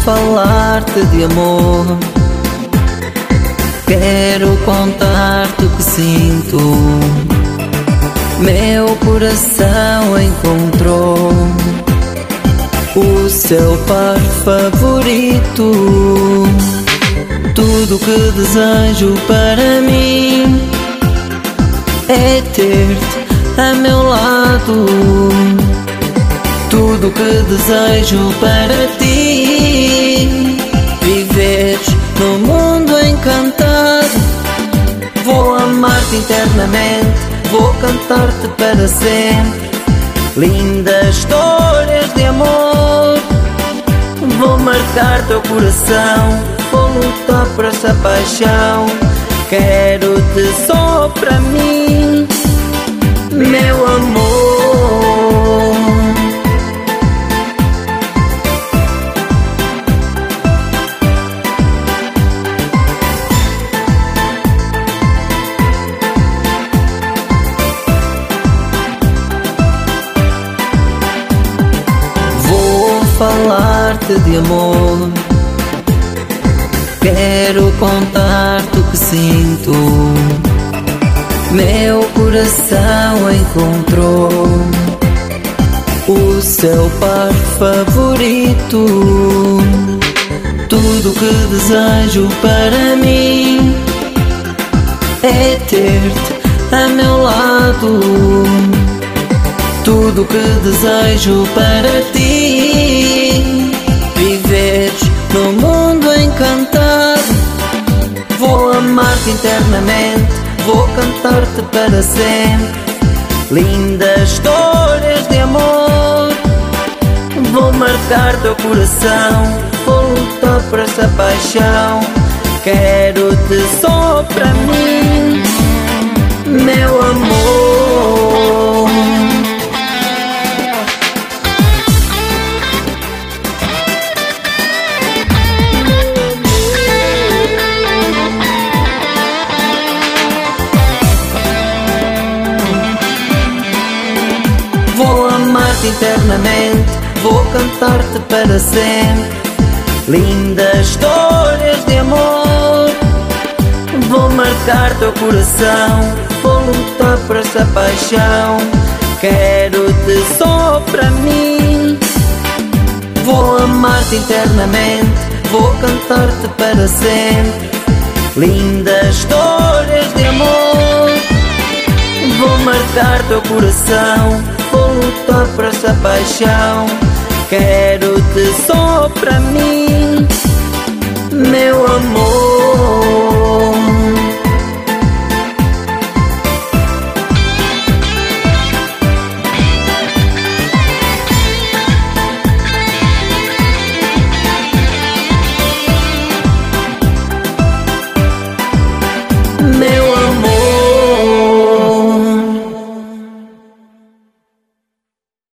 falar-te de amor. Quero contar-te o que sinto. Meu coração encontrou o seu par favorito. Tudo que desejo para mim é ter-te a meu lado. Tudo que desejo para ti, viveres no mundo encantado. Vou amar-te internamente, vou cantar-te para sempre lindas histórias de amor. Vou marcar teu coração, vou lutar por essa paixão. Quero-te só para mim, meu amor. Falar-te de amor. Quero contar-te o que sinto. Meu coração encontrou o seu par favorito. Tudo que desejo para mim é ter-te a meu lado. Tudo que desejo para ti, viveres no mundo encantado. Vou amar-te internamente, vou cantar-te para sempre lindas histórias de amor. Vou marcar teu coração, vou lutar por essa paixão. Quero-te só para mim, meu amor. Vou amar-te internamente, vou cantar-te para sempre lindas histórias de amor. Vou marcar teu coração, vou lutar por essa paixão. Quero-te só para mim. Vou amar-te internamente, vou cantar-te para sempre lindas histórias de amor. Vou marcar teu coração, vou lutar por essa paixão. Quero-te só para mim, meu amor.